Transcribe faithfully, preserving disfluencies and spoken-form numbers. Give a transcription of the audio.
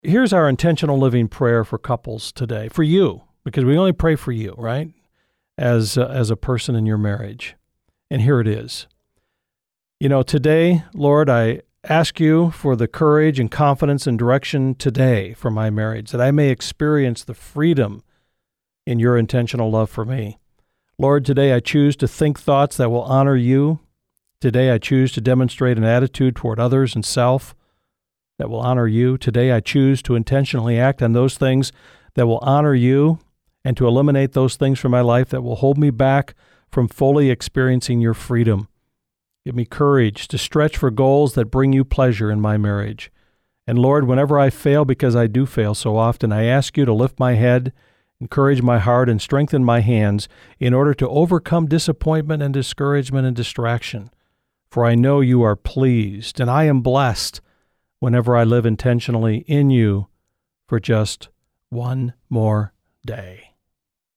here's our intentional living prayer for couples today, for you, because we only pray for you, right, as uh, as a person in your marriage. And here it is. You know, today, Lord, I ask you for the courage and confidence and direction today for my marriage, that I may experience the freedom in your intentional love for me. Lord, today I choose to think thoughts that will honor you. Today I choose to demonstrate an attitude toward others and self that will honor you. Today I choose to intentionally act on those things that will honor you and to eliminate those things from my life that will hold me back from fully experiencing your freedom. Give me courage to stretch for goals that bring you pleasure in my marriage. And Lord, whenever I fail, because I do fail so often, I ask you to lift my head, encourage my heart, and strengthen my hands in order to overcome disappointment and discouragement and distraction. For I know you are pleased, and I am blessed whenever I live intentionally in you for just one more day.